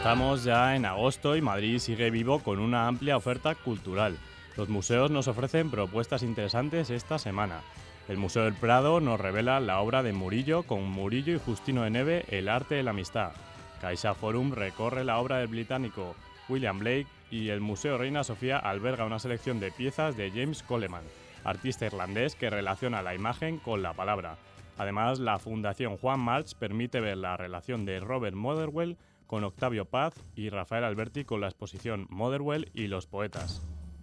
Estamos ya en agosto y Madrid sigue vivo con una amplia oferta cultural. Los museos nos ofrecen propuestas interesantes esta semana. El Museo del Prado nos revela la obra de Murillo con Murillo y Justino de Neve, El arte de la amistad. Caixa Forum recorre la obra del británico William Blake y el Museo Reina Sofía alberga una selección de piezas de James Coleman, artista irlandés que relaciona la imagen con la palabra. Además, la Fundación Juan March permite ver la relación de Robert Motherwell con Octavio Paz y Rafael Alberti con la exposición Motherwell y los poetas.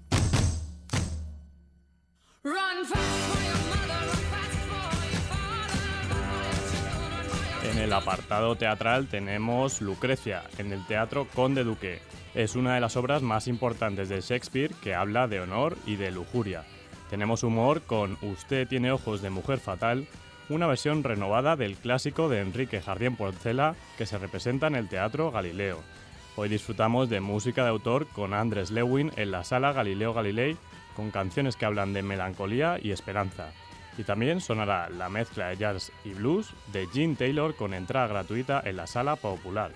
En el apartado teatral tenemos Lucrecia, en el Teatro Conde Duque. Es una de las obras más importantes de Shakespeare que habla de honor y de lujuria. Tenemos humor con Usted tiene ojos de mujer fatal, una versión renovada del clásico de Enrique Jardín Porcela que se representa en el Teatro Galileo. Hoy disfrutamos de música de autor con Andrés Lewin en la Sala Galileo Galilei, con canciones que hablan de melancolía y esperanza. Y también sonará la mezcla de jazz y blues de Gene Taylor con entrada gratuita en la Sala Popular.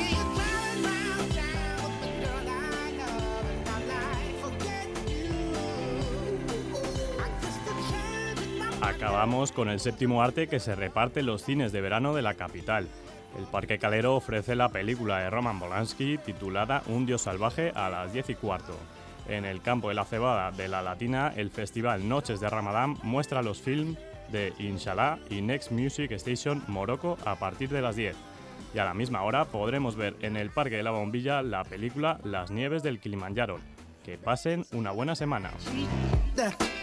Acabamos con el séptimo arte que se reparte en los cines de verano de la capital. El Parque Calero ofrece la película de Roman Polanski titulada Un dios salvaje a las 10:15. En el campo de la cebada de la Latina, el festival Noches de Ramadán muestra los films de Inshallah y Next Music Station Morocco a partir de las 10. Y a la misma hora podremos ver en el Parque de la Bombilla la película Las nieves del Kilimanjaro. Que pasen una buena semana.